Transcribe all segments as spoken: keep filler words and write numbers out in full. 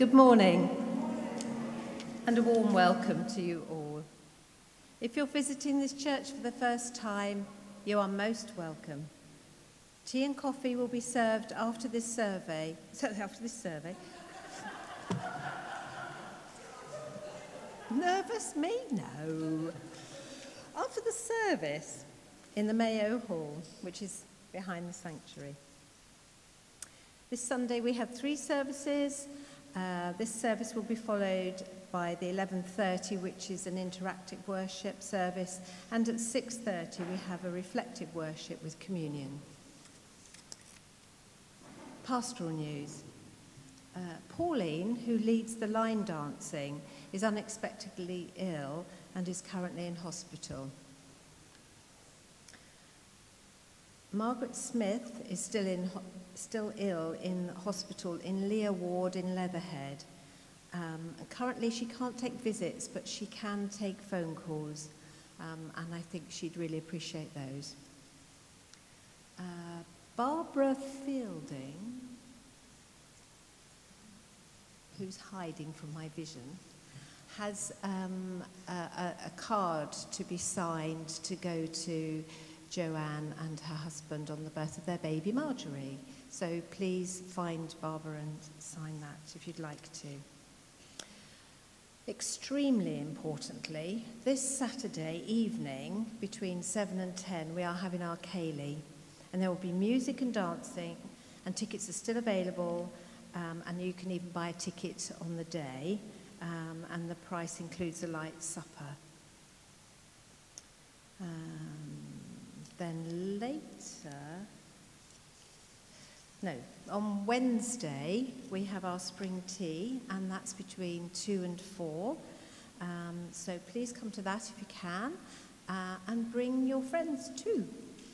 Good morning and a warm welcome to you all. If you're visiting this church for the first time, you are most welcome. Tea and coffee will be served after this survey. After this survey. Nervous me? No. After the service in the Mayo Hall, which is behind the sanctuary. This Sunday we have three services. Uh, this service will be followed by the eleven thirty, which is an interactive worship service, and at six thirty we have a reflective worship with communion. Pastoral news. Uh, Pauline, who leads the line dancing, is unexpectedly ill and is currently in hospital. Margaret Smith is still in ho- still ill in hospital in Leah Ward in Leatherhead. Um, and currently she can't take visits, but she can take phone calls, um, and I think she'd really appreciate those. Uh, Barbara Fielding, who's hiding from my vision, has um, a, a, a card to be signed to go to Joanne and her husband on the birth of their baby Marjorie. So please find Barbara and sign that if you'd like to. Extremely importantly, this Saturday evening between seven and ten we are having our Ceilidh, and there will be music and dancing, and tickets are still available, um, and you can even buy a ticket on the day, um, and the price includes a light supper. Um, Then later, no, on Wednesday we have our spring tea, and that's between two and four. Um, so please come to that if you can, uh, and bring your friends too.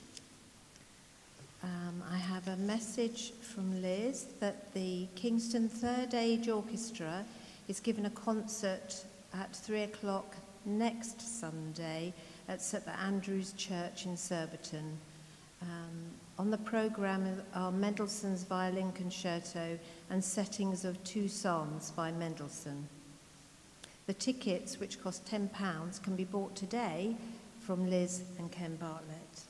Um, I have a message from Liz that the Kingston Third Age Orchestra is giving a concert at three o'clock next Sunday at St Andrew's Church in Surbiton. Um, on the programme are Mendelssohn's Violin Concerto and settings of two songs by Mendelssohn. The tickets, which cost ten pounds, can be bought today from Liz and Ken Bartlett.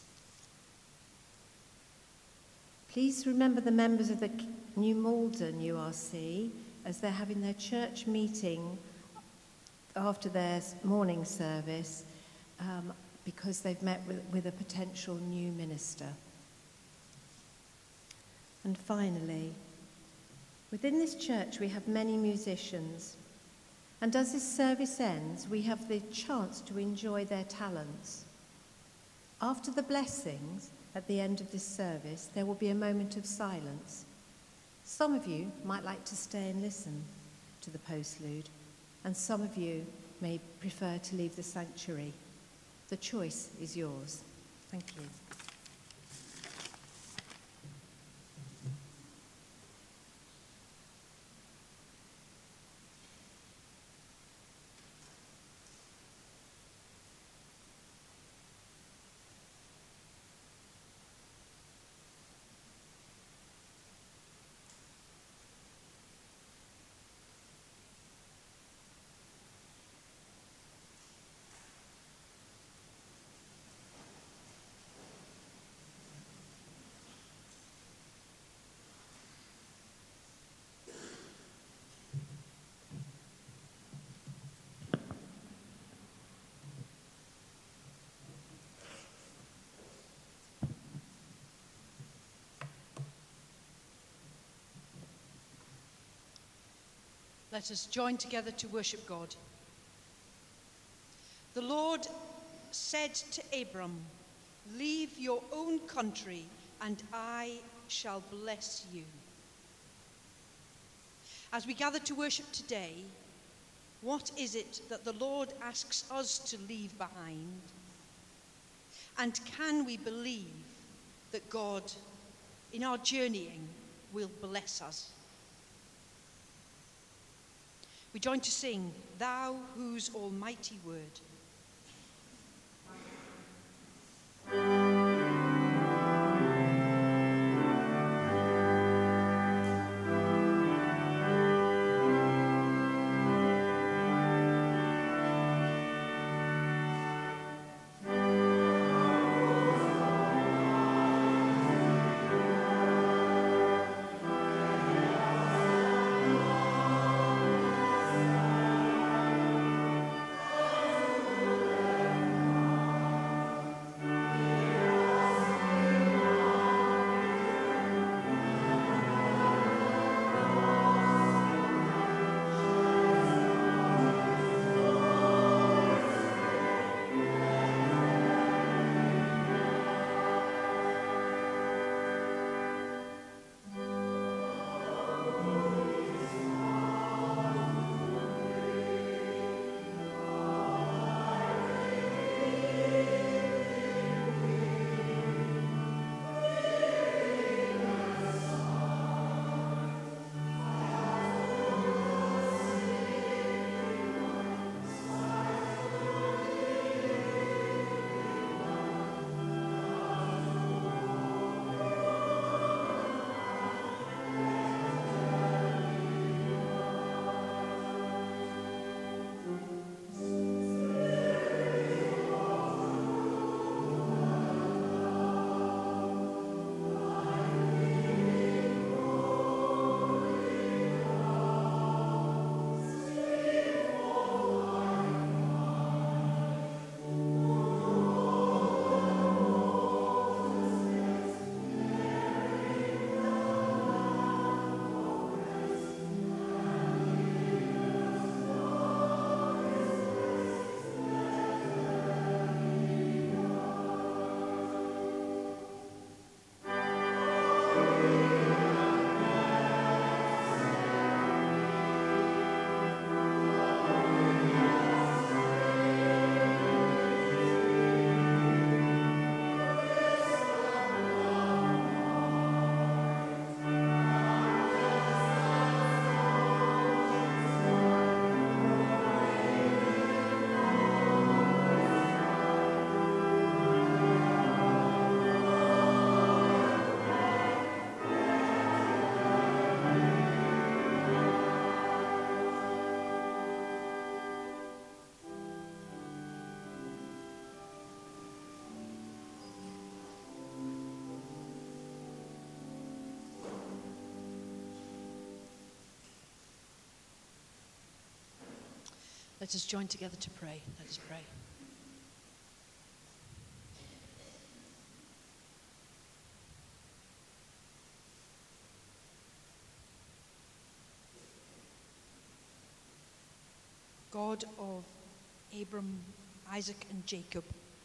Please remember the members of the New Malden U R C as they're having their church meeting after their morning service, Um, because they've met with, with a potential new minister. And finally, within this church we have many musicians, and as this service ends we have the chance to enjoy their talents. After the blessings at the end of this service there will be a moment of silence. Some of you might like to stay and listen to the postlude, and some of you may prefer to leave the sanctuary. The choice is yours. Thank you. Let us join together to worship God. The Lord said to Abram, "Leave your own country, and I shall bless you." As we gather to worship today, what is it that the Lord asks us to leave behind? And can we believe that God, in our journeying, will bless us? We join to sing, "Thou whose almighty word." Let us join together to pray. Let us pray. God of Abram, Isaac, and Jacob,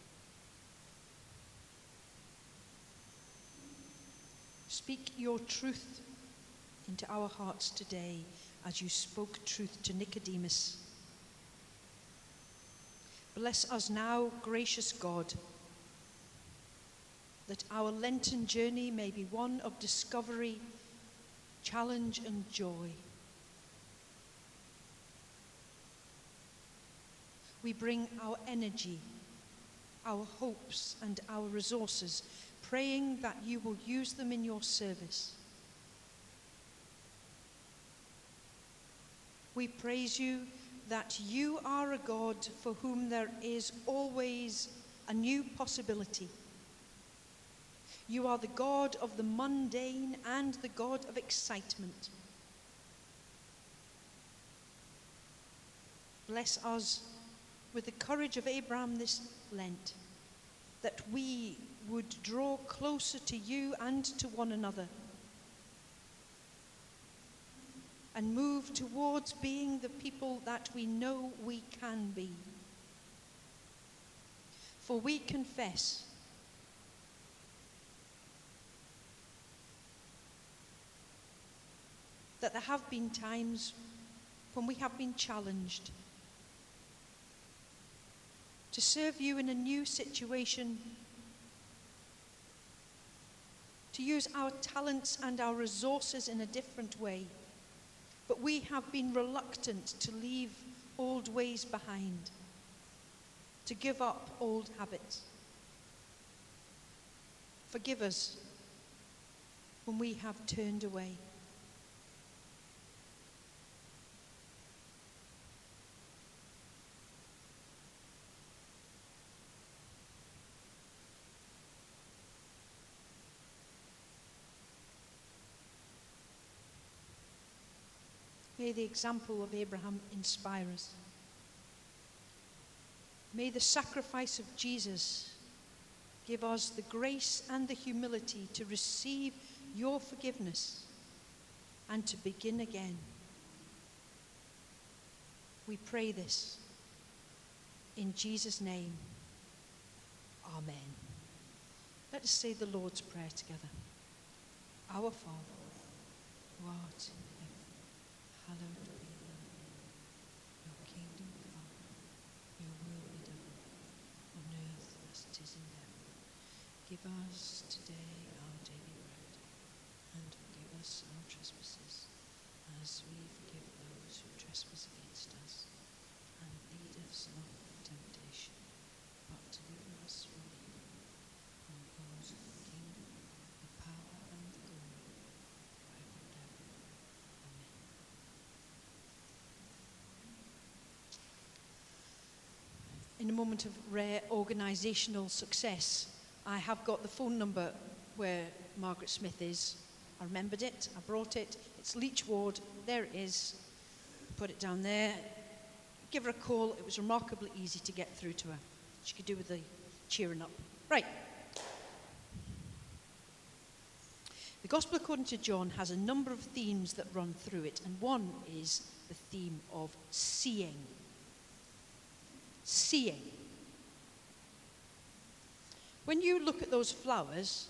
speak your truth into our hearts today as you spoke truth to Nicodemus. Bless us now, gracious God, that our Lenten journey may be one of discovery, challenge, and joy. We bring our energy, our hopes, and our resources, praying that you will use them in your service. We praise you that you are a God for whom there is always a new possibility. You are the God of the mundane and the God of excitement. Bless us with the courage of Abraham this Lent, that we would draw closer to you and to one another, and move towards being the people that we know we can be. For we confess that there have been times when we have been challenged to serve you in a new situation, to use our talents and our resources in a different way. But we have been reluctant to leave old ways behind, to give up old habits. Forgive us when we have turned away. May the example of Abraham inspire us. May the sacrifice of Jesus give us the grace and the humility to receive your forgiveness and to begin again. We pray this in Jesus' name. Amen. Let us say the Lord's Prayer together. Our Father, who art in heaven, hallowed be thy name. Your kingdom come, your will be done, on earth as it is in heaven. Give us today our daily bread, and forgive us our trespasses, as we forgive those who trespass against us. And lead us not into temptation, but deliver us from evil. For yours is the kingdom, the power, and the glory, forever and ever. Amen. In a moment of rare organisational success, I have got the phone number where Margaret Smith is. I remembered it, I brought it. It's Leach Ward, there it is. Put it down there. Give her a call. It was remarkably easy to get through to her. She could do with the cheering up. Right. The Gospel according to John has a number of themes that run through it, and one is the theme of seeing. Seeing. When you look at those flowers,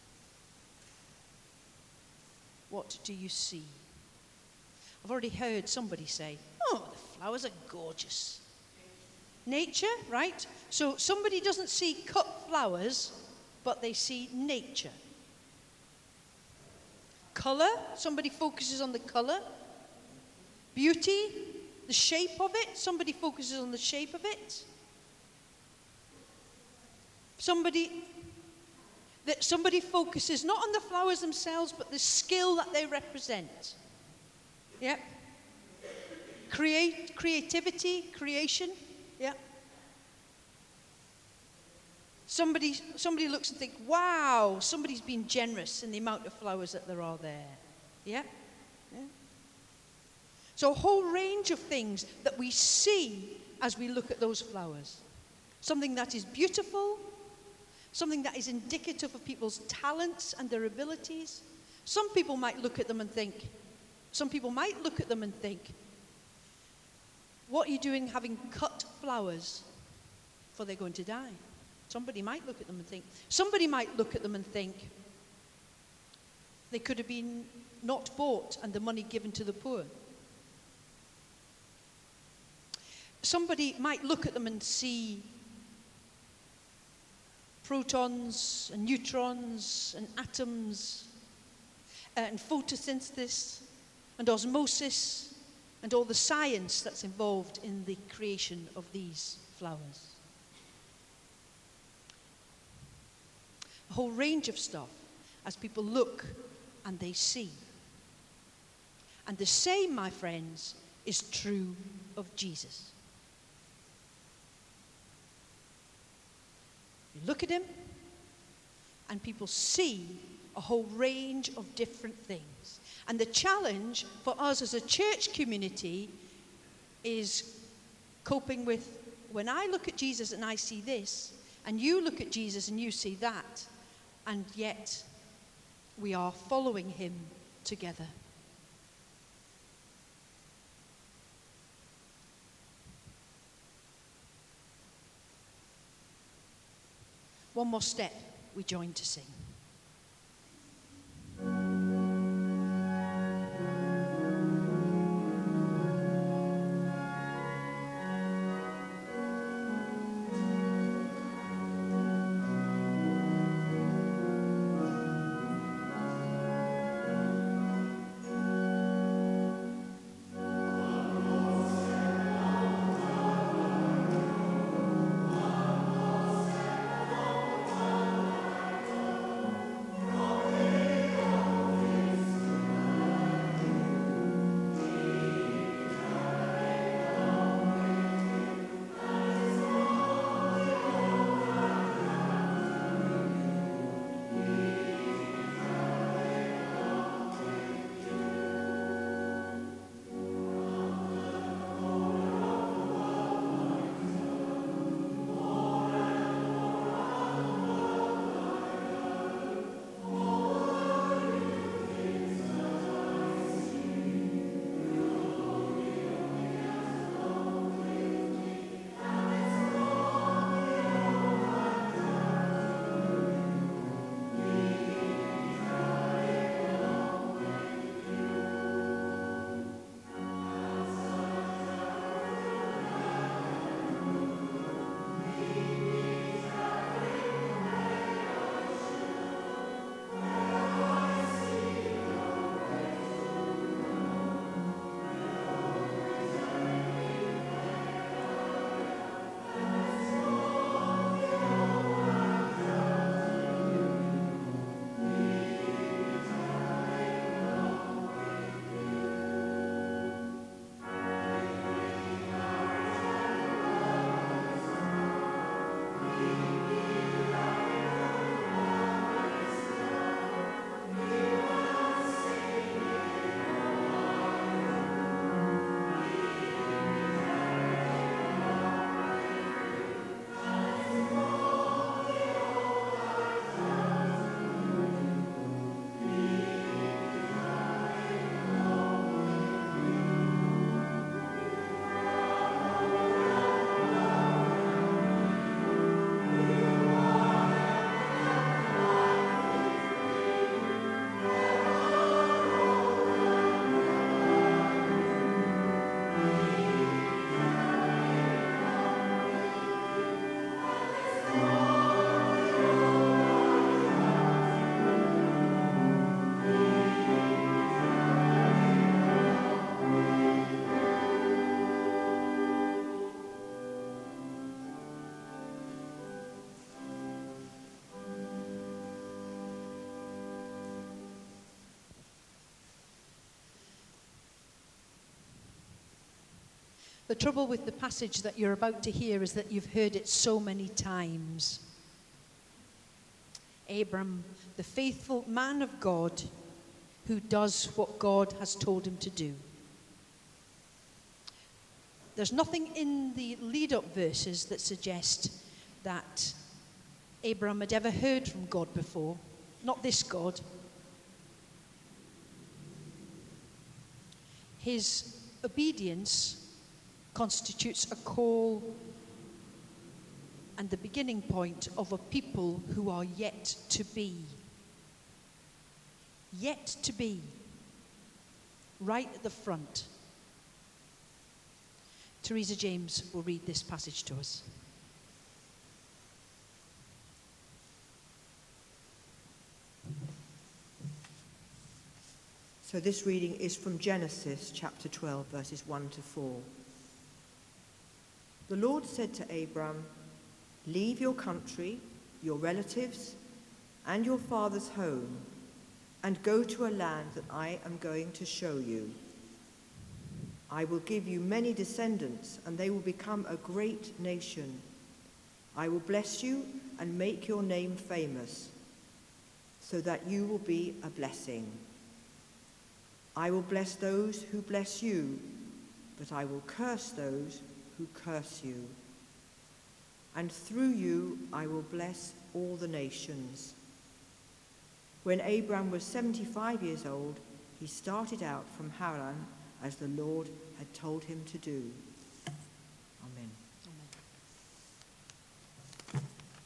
what do you see? I've already heard somebody say, oh, the flowers are gorgeous. Nature, right? So somebody doesn't see cut flowers, but they see nature. Colour, somebody focuses on the colour. Beauty, the shape of it, somebody focuses on the shape of it. Somebody, that somebody focuses not on the flowers themselves, but the skill that they represent. Yeah. Create, creativity, creation. Yeah. Somebody, somebody looks and thinks, wow, somebody's been generous in the amount of flowers that there are there. Yeah. Yeah. So a whole range of things that we see as we look at those flowers. Something that is beautiful, something that is indicative of people's talents and their abilities. Some people might look at them and think, some people might look at them and think, what are you doing having cut flowers for they're going to die? Somebody might look at them and think, somebody might look at them and think, they could have been not bought and the money given to the poor. Somebody might look at them and see protons and neutrons and atoms uh, and photosynthesis and osmosis and all the science that's involved in the creation of these flowers. A whole range of stuff as people look and they see. And the same, my friends, is true of Jesus. You look at him, and people see a whole range of different things. And the challenge for us as a church community is coping with, when I look at Jesus and I see this, and you look at Jesus and you see that, and yet we are following him together. One more step, we join to sing. The trouble with the passage that you're about to hear is that you've heard it so many times. Abram, the faithful man of God, who does what God has told him to do. There's nothing in the lead-up verses that suggest that Abraham had ever heard from God before. Not this God. His obedience constitutes a call and the beginning point of a people who are yet to be. Yet to be. Right at the front. Teresa James will read this passage to us. So this reading is from Genesis chapter twelve, verses one to four. The Lord said to Abram, "Leave your country, your relatives, and your father's home, and go to a land that I am going to show you. I will give you many descendants, and they will become a great nation. I will bless you and make your name famous, so that you will be a blessing. I will bless those who bless you, but I will curse those who curse you. And through you I will bless all the nations." When Abram was seventy-five years old, he started out from Haran as the Lord had told him to do. Amen. Amen.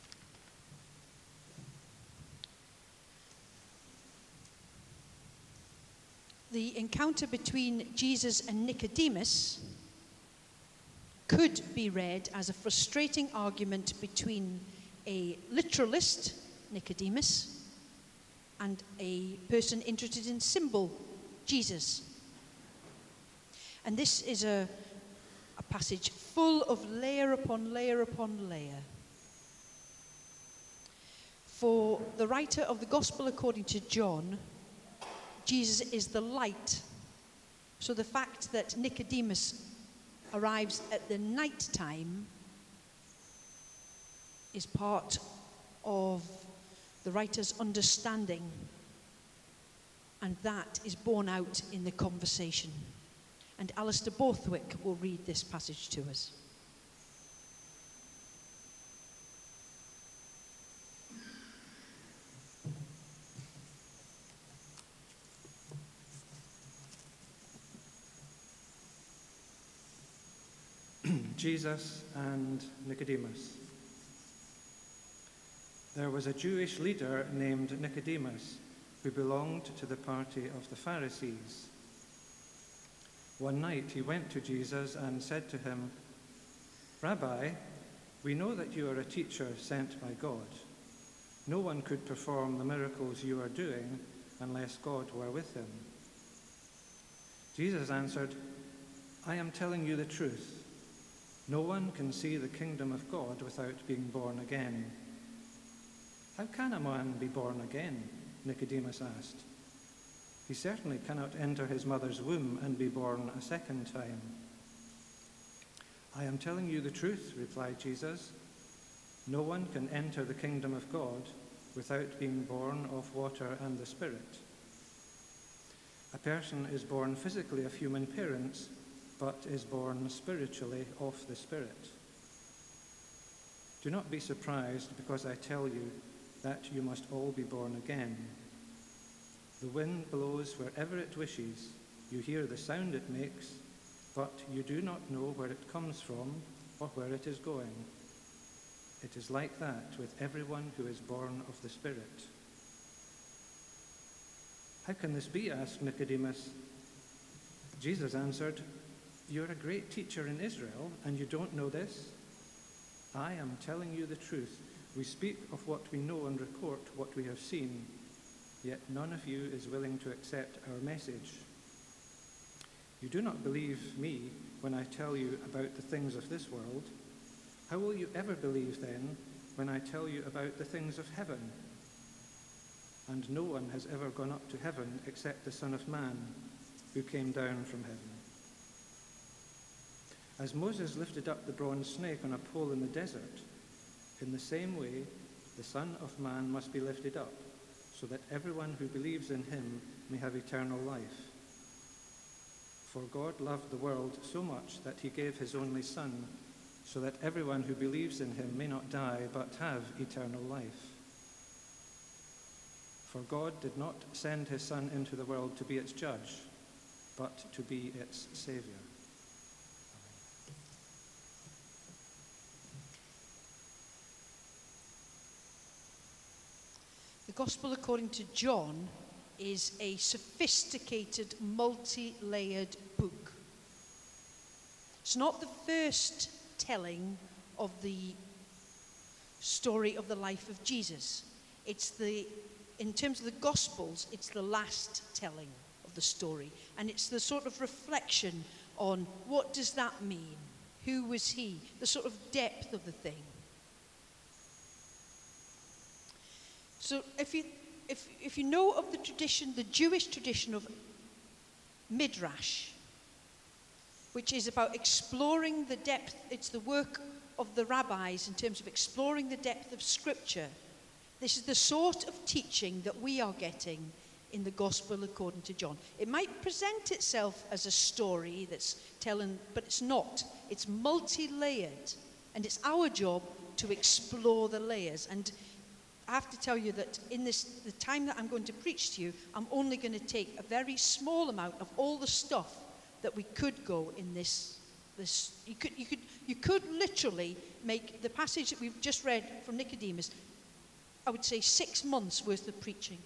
The encounter between Jesus and Nicodemus could be read as a frustrating argument between a literalist, Nicodemus, and a person interested in symbol, Jesus. And this is a, a passage full of layer upon layer upon layer. For the writer of the Gospel according to John, Jesus is the light. So the fact that Nicodemus arrives at the night time is part of the writer's understanding, and that is borne out in the conversation. And Alistair Borthwick will read this passage to us. Jesus and Nicodemus. There was a Jewish leader named Nicodemus who belonged to the party of the Pharisees. One night he went to Jesus and said to him, "Rabbi, we know that you are a teacher sent by God. No one could perform the miracles you are doing unless God were with him." Jesus answered, "I am telling you the truth. No one can see the kingdom of God without being born again." "How can a man be born again?" Nicodemus asked. "He certainly cannot enter his mother's womb and be born a second time." "I am telling you the truth," replied Jesus. "No one can enter the kingdom of God without being born of water and the Spirit. A person is born physically of human parents, but is born spiritually of the Spirit. Do not be surprised because I tell you that you must all be born again. The wind blows wherever it wishes. You hear the sound it makes, but you do not know where it comes from or where it is going. It is like that with everyone who is born of the Spirit." "How can this be?" asked Nicodemus. Jesus answered, "You're a great teacher in Israel, and you don't know this? I am telling you the truth. We speak of what we know and report what we have seen, yet none of you is willing to accept our message. You do not believe me when I tell you about the things of this world. How will you ever believe then when I tell you about the things of heaven? And no one has ever gone up to heaven except the Son of Man, who came down from heaven. As Moses lifted up the bronze snake on a pole in the desert, in the same way the Son of Man must be lifted up, so that everyone who believes in him may have eternal life. For God loved the world so much that he gave his only Son, so that everyone who believes in him may not die, but have eternal life. For God did not send his Son into the world to be its judge, but to be its Saviour. The Gospel according to John is a sophisticated, multi-layered book. It's not the first telling of the story of the life of Jesus. It's the, in terms of the Gospels, it's the last telling of the story. And it's the sort of reflection on what does that mean? Who was he? The sort of depth of the thing. So if you if if you know of the tradition, the Jewish tradition of Midrash, which is about exploring the depth, it's the work of the rabbis in terms of exploring the depth of Scripture. This is the sort of teaching that we are getting in the Gospel according to John. It might present itself as a story that's telling, but it's not. It's multi-layered, and it's our job to explore the layers. And I have to tell you that in this, the time that I'm going to preach to you, I'm only going to take a very small amount of all the stuff that we could go in this. This you could, you could, you could literally make the passage that we've just read from Nicodemus, I would say six months worth of preaching.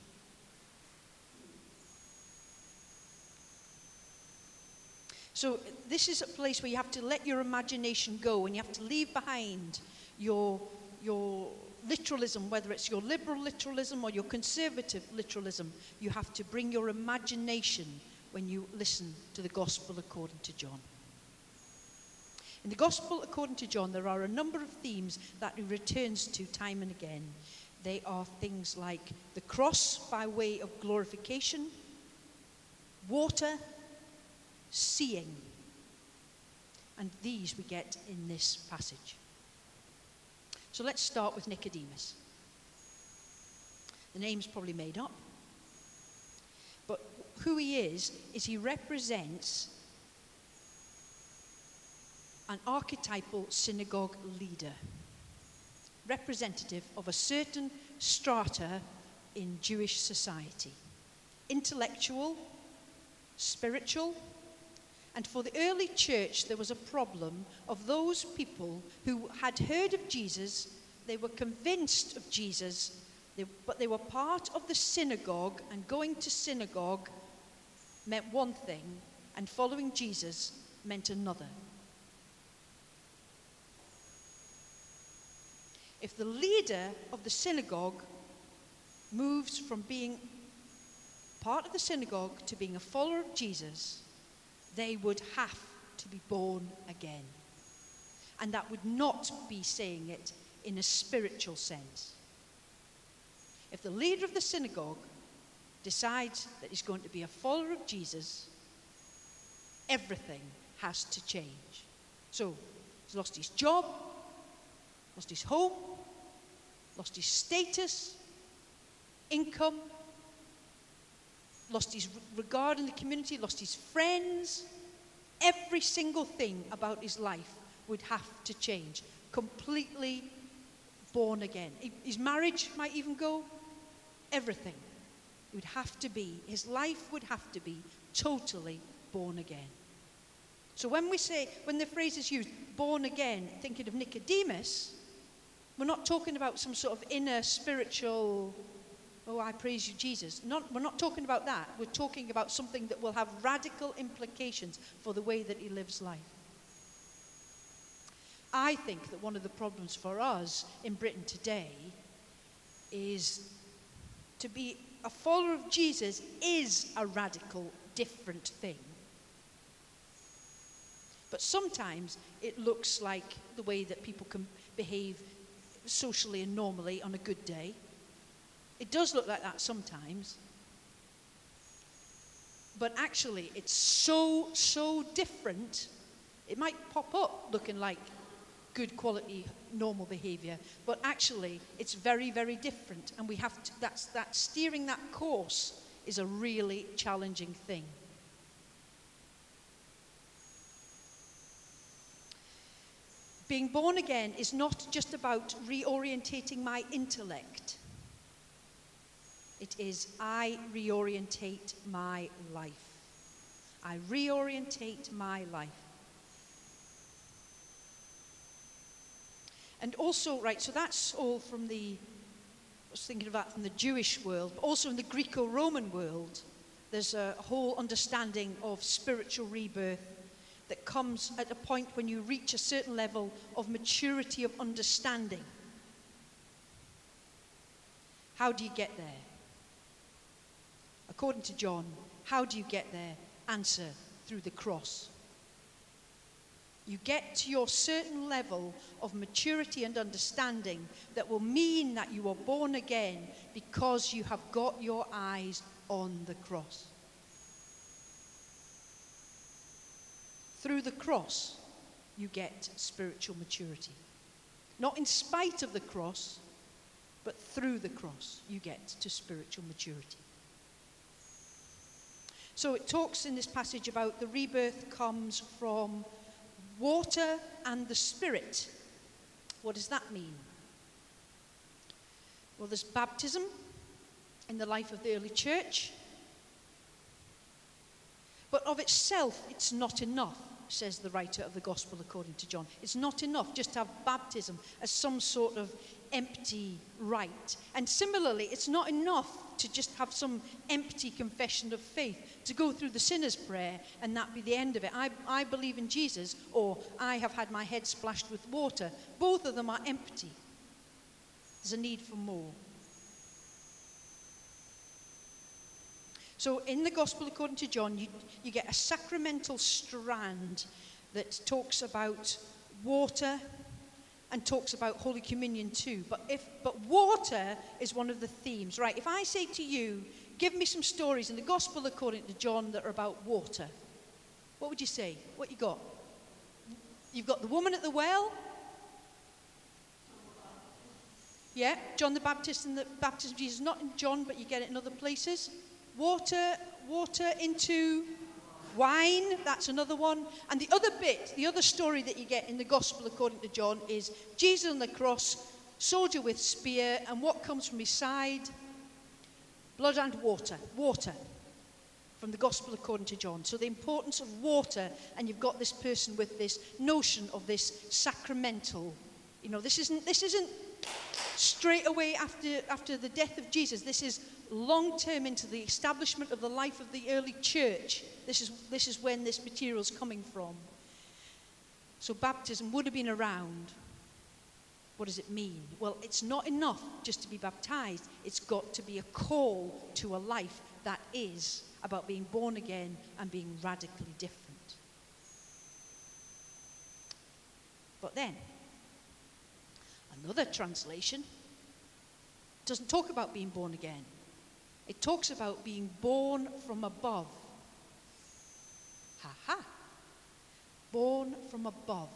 So this is a place where you have to let your imagination go, and you have to leave behind your your literalism, whether it's your liberal literalism or your conservative literalism. You have to bring your imagination when you listen to the Gospel according to John. In the Gospel according to John, there are a number of themes that he returns to time and again. They are things like the cross by way of glorification, water, seeing. And these we get in this passage. So let's start with Nicodemus. The name's probably made up. But who he is, is he represents an archetypal synagogue leader, representative of a certain strata in Jewish society. Intellectual, spiritual, and for the early church, there was a problem of those people who had heard of Jesus, they were convinced of Jesus, they, but they were part of the synagogue, and going to synagogue meant one thing, and following Jesus meant another. If the leader of the synagogue moves from being part of the synagogue to being a follower of Jesus, they would have to be born again. And that would not be saying it in a spiritual sense. If the leader of the synagogue decides that he's going to be a follower of Jesus, everything has to change. So, he's lost his job, lost his home, lost his status, income, lost his regard in the community, lost his friends. Every single thing about his life would have to change. Completely born again. His marriage might even go. Everything. It would have to be, his life would have to be totally born again. So when we say, when the phrase is used, born again, thinking of Nicodemus, we're not talking about some sort of inner spiritual, oh, I praise you, Jesus. Not, we're not talking about that. We're talking about something that will have radical implications for the way that he lives life. I think that one of the problems for us in Britain today is to be a follower of Jesus is a radical, different thing. But sometimes it looks like the way that people can behave socially and normally on a good day. It does look like that sometimes. But actually, it's so, so different. It might pop up looking like good quality, normal behavior. But actually, it's very, very different. And we have to, that's, that steering that course is a really challenging thing. Being born again is not just about reorientating my intellect. It is, I reorientate my life. I reorientate my life. And also, right, so that's all from the, I was thinking of that from the Jewish world, but also in the Greco-Roman world, there's a whole understanding of spiritual rebirth that comes at a point when you reach a certain level of maturity of understanding. How do you get there? According to John, how do you get there? Answer, through the cross. You get to your certain level of maturity and understanding that will mean that you are born again because you have got your eyes on the cross. Through the cross, you get spiritual maturity. Not in spite of the cross, but through the cross, you get to spiritual maturity. So it talks in this passage about the rebirth comes from water and the Spirit. What does that mean? Well, there's baptism in the life of the early church. But of itself, it's not enough, says the writer of the Gospel according to John. It's not enough just to have baptism as some sort of empty rite. And similarly, it's not enough to just have some empty confession of faith, to go through the sinner's prayer and that be the end of it. I, I believe in Jesus, or I have had my head splashed with water. Both of them are empty. There's a need for more. So in the Gospel according to John, you, you get a sacramental strand that talks about water and talks about Holy Communion too. But if but water is one of the themes, right? If I say to you, give me some stories in the Gospel according to John that are about water, what would you say? What you got? You've got the woman at the well. Yeah, John the Baptist and the baptism of Jesus. Not in John, but you get it in other places. Water, water into wine, that's another one. And the other bit, the other story that you get in the Gospel according to John is Jesus on the cross, soldier with spear, and what comes from his side? Blood and water. Water. From the Gospel according to John. So the importance of water, and you've got this person with this notion of this sacramental. You know, this isn't this isn't straight away after after the death of Jesus. This is long-term into the establishment of the life of the early church. This is, this is when this material is coming from. So baptism would have been around. What does it mean? Well, it's not enough just to be baptized. It's got to be a call to a life that is about being born again and being radically different. But then, another translation doesn't talk about being born again. It talks about being born from above. Ha ha. Born from above.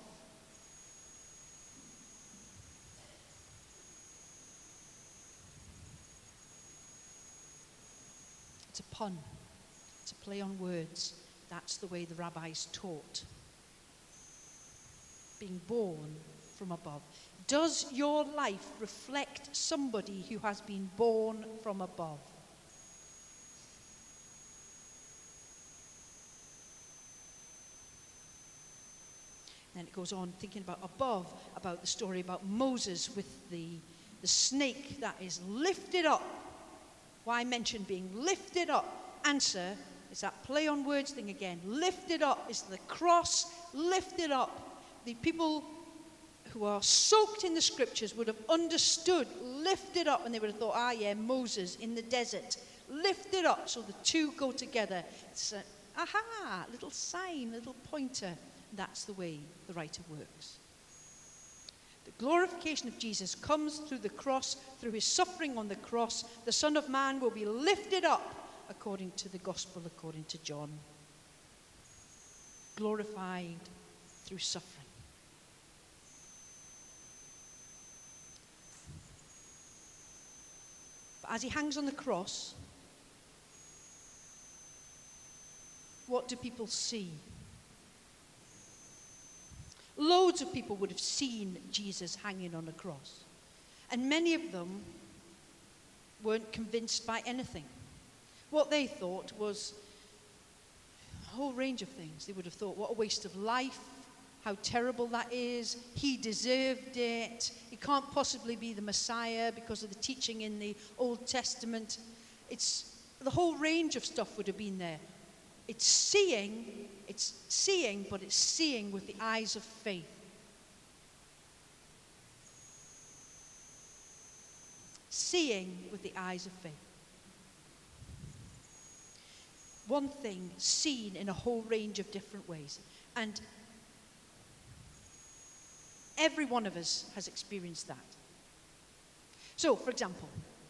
It's a pun. It's a play on words. That's the way the rabbis taught. Being born from above. Does your life reflect somebody who has been born from above? And then it goes on thinking about above, about the story about Moses with the, the snake that is lifted up. Why mention being lifted up? Answer, it's that play on words thing again. Lifted up is the cross, lifted up. The people who are soaked in the scriptures would have understood lifted up, and they would have thought, ah yeah, Moses in the desert. Lifted up, so the two go together. It's a, aha, little sign, little pointer. That's the way the writer works. The glorification of Jesus comes through the cross, through his suffering on the cross. The Son of Man will be lifted up, according to the Gospel, according to John. Glorified through suffering. But as he hangs on the cross, what do people see? loads of people would have seen Jesus hanging on a cross. And many of them weren't convinced by anything. What they thought was a whole range of things. They would have thought, what a waste of life, how terrible that is. He deserved it. He can't possibly be the Messiah because of the teaching in the Old Testament. It's the whole range of stuff would have been there. It's seeing, it's seeing, but it's seeing with the eyes of faith. Seeing with the eyes of faith. One thing seen in a whole range of different ways. And every one of us has experienced that. So, for example,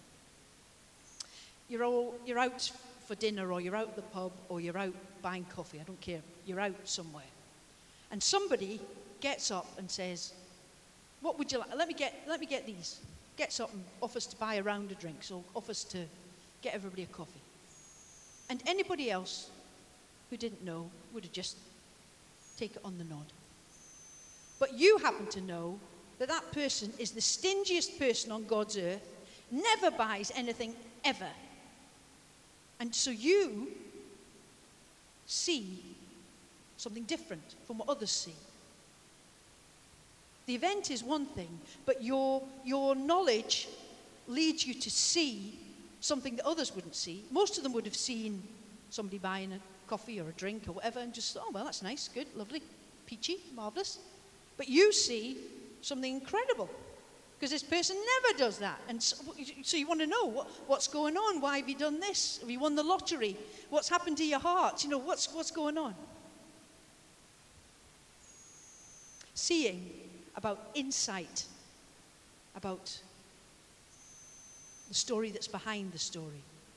you're all you're out for dinner, or you're out at the pub, or you're out buying coffee, I don't care, you're out somewhere. And somebody gets up and says, what would you like? Let me get let me get these. Gets up and offers to buy a round of drinks, or offers to get everybody a coffee. And anybody else who didn't know would have just taken it on the nod. But you happen to know that that person is the stingiest person on God's earth, never buys anything ever. And so you see something different from what others see. The event is one thing, but your, your knowledge leads you to see something that others wouldn't see. Most of them would have seen somebody buying a coffee or a drink or whatever and just, oh, well, that's nice, good, lovely, peachy, marvellous. But you see something incredible because this person never does that. And so, so you want to know what, what's going on. Why have you done this? Have you won the lottery? What's happened to your heart? You know, what's, what's going on? Seeing about insight, about the story that's behind the story.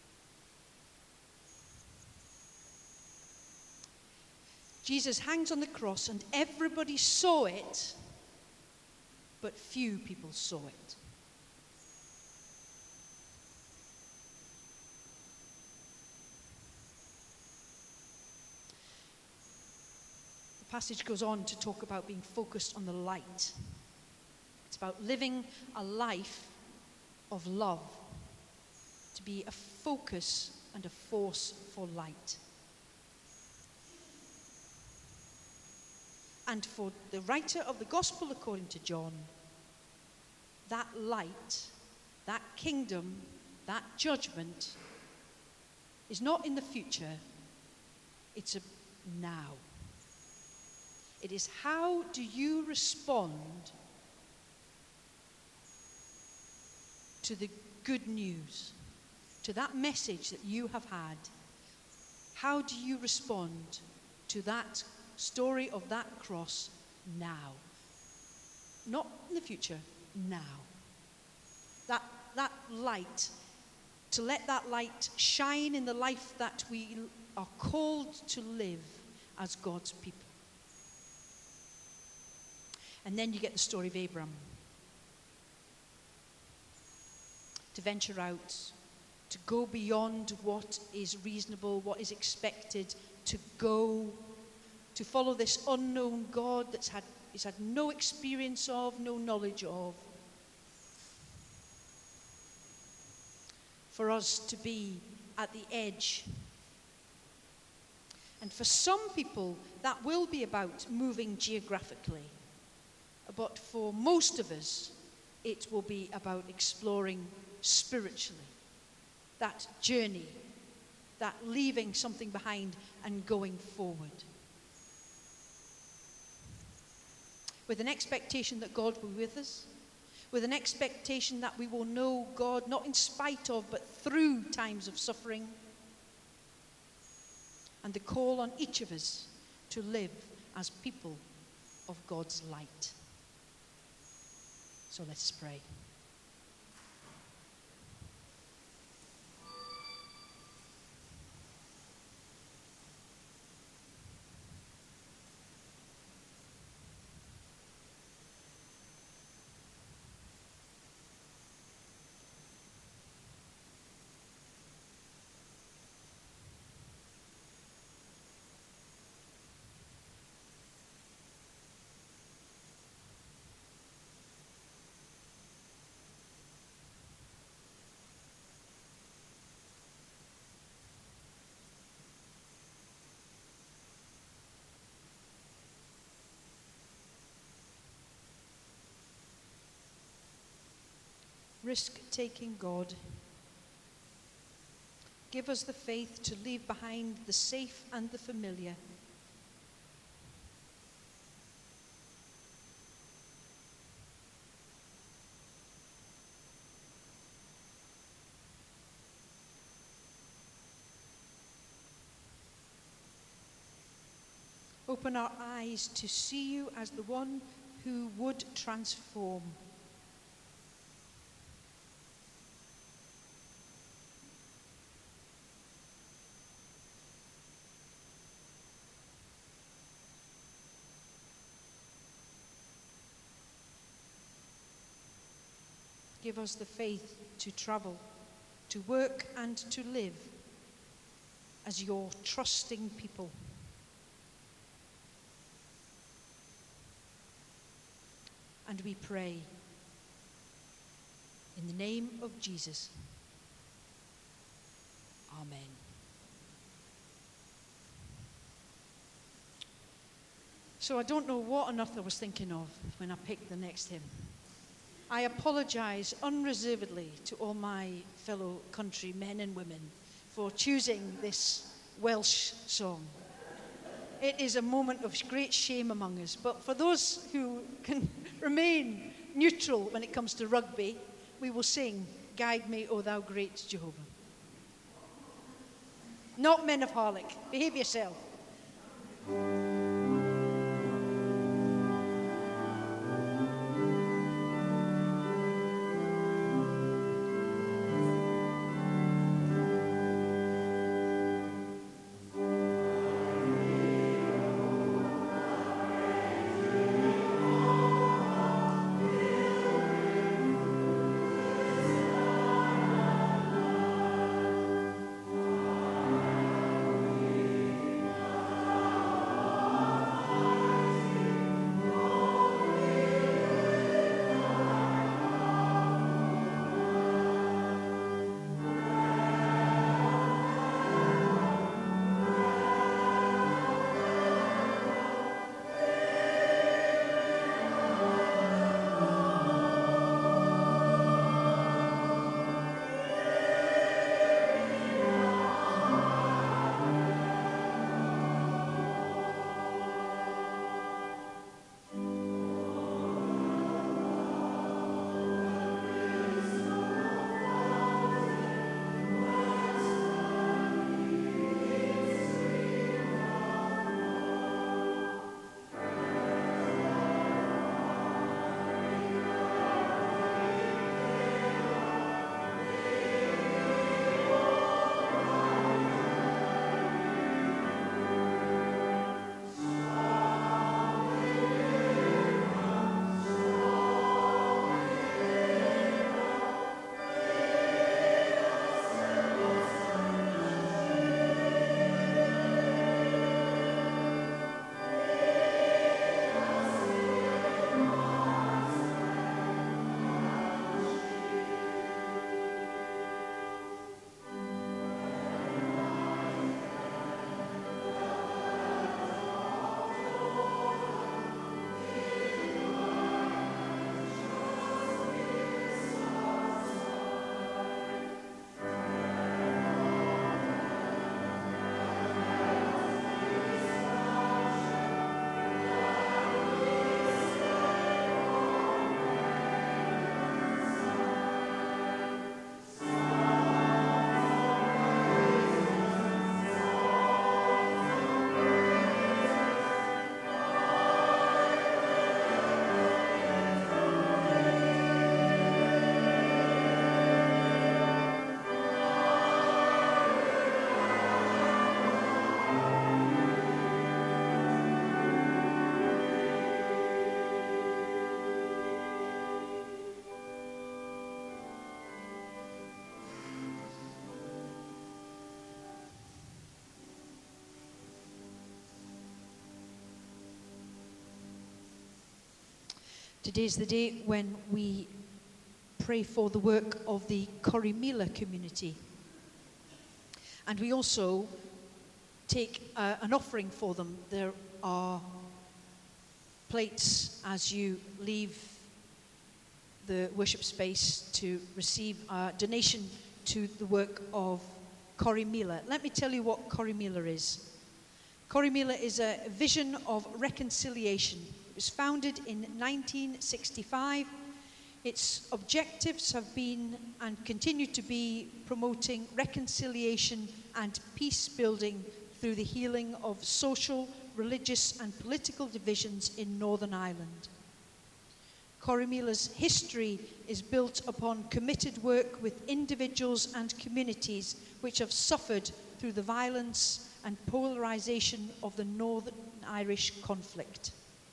Jesus hangs on the cross and everybody saw it, but few people saw it. The passage goes on to talk about being focused on the light. It's about living a life of love, to be a focus and a force for light. And for the writer of the Gospel according to John, that light, that kingdom, that judgment is not in the future, it's a now. It is how do you respond to the good news, to that message that you have had? How do you respond to that story of that cross now? Not in the future, now. That, that light, to let that light shine in the life that we are called to live as God's people. And then you get the story of Abraham. To venture out, to go beyond what is reasonable, what is expected, to go, to follow this unknown God that's had, he's had no experience of, no knowledge of. For us to be at the edge. And for some people, that will be about moving geographically. But for most of us, it will be about exploring spiritually. That journey, that leaving something behind and going forward. With an expectation that God will be with us. With an expectation that we will know God not in spite of, but through times of suffering. And the call on each of us to live as people of God's light. So let's pray. risk-taking God, give us the faith to leave behind the safe and the familiar. Open our eyes to see you as the one who would transform. Give us the faith to travel, to work and to live as your trusting people. And we pray in the name of Jesus. Amen. So I don't know what on earth I was thinking of when I picked the next hymn. I apologise unreservedly to all my fellow countrymen and women for choosing this Welsh song. It is a moment of great shame among us, but for those who can remain neutral when it comes to rugby, we will sing Guide Me, O Thou Great Jehovah. Not Men of Harlech. Behave yourself. Today is the day when we pray for the work of the Corrymeela community. And we also take uh, an offering for them. There are plates as you leave the worship space to receive a donation to the work of Corrymeela. Let me tell you what Corrymeela is. Corrymeela is a vision of reconciliation. It was founded in nineteen sixty-five. Its objectives have been and continue to be promoting reconciliation and peace building through the healing of social, religious and political divisions in Northern Ireland. Corrymeela's history is built upon committed work with individuals and communities which have suffered through the violence and polarisation of the Northern Irish conflict.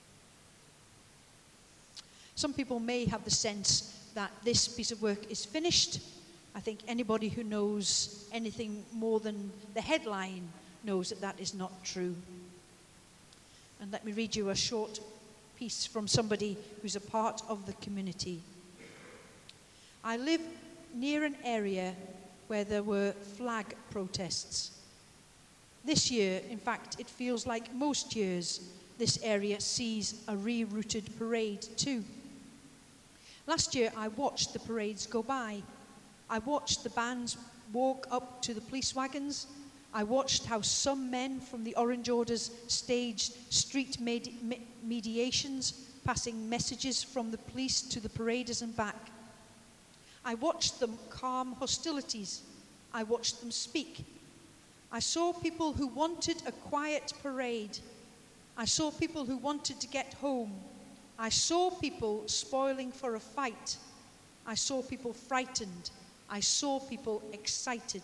Some people may have the sense that this piece of work is finished. I think anybody who knows anything more than the headline knows that that is not true. And let me read you a short piece from somebody who's a part of the community. I live near an area where there were flag protests. This year, in fact, it feels like most years, this area sees a rerouted parade too. Last year, I watched the parades go by. I watched the bands walk up to the police wagons. I watched how some men from the Orange Orders staged street med- me- mediations, passing messages from the police to the paraders and back. I watched them calm hostilities. I watched them speak. I saw people who wanted a quiet parade. I saw people who wanted to get home. I saw people spoiling for a fight. I saw people frightened. I saw people excited.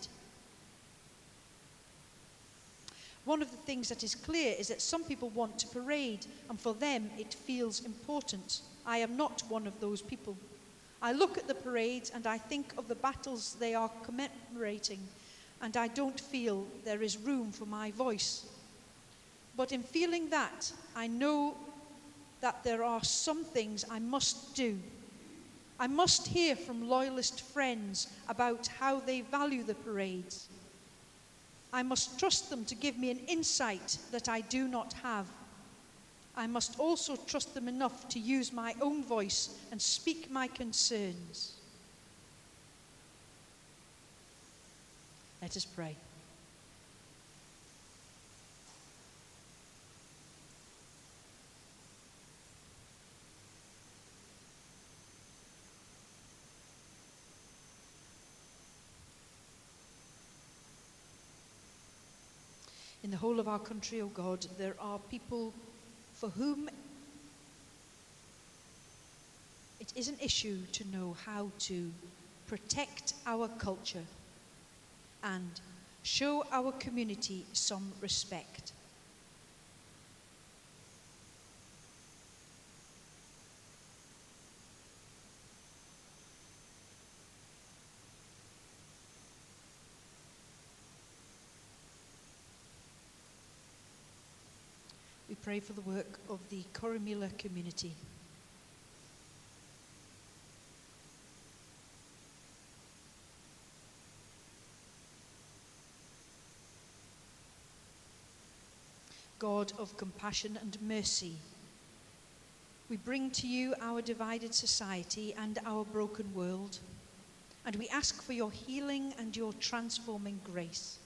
One of the things that is clear is that some people want to parade, and for them it feels important. I am not one of those people. I look at the parades and I think of the battles they are commemorating, and I don't feel there is room for my voice. But in feeling that, I know that there are some things I must do. I must hear from loyalist friends about how they value the parades. I must trust them to give me an insight that I do not have. I must also trust them enough to use my own voice and speak my concerns. Let us pray. In the whole of our country, O God, there are people for whom it is an issue to know how to protect our culture and show our community some respect. We pray for the work of the Corrymeela community. God of compassion and mercy, we bring to you our divided society and our broken world, and we ask for your healing and your transforming grace.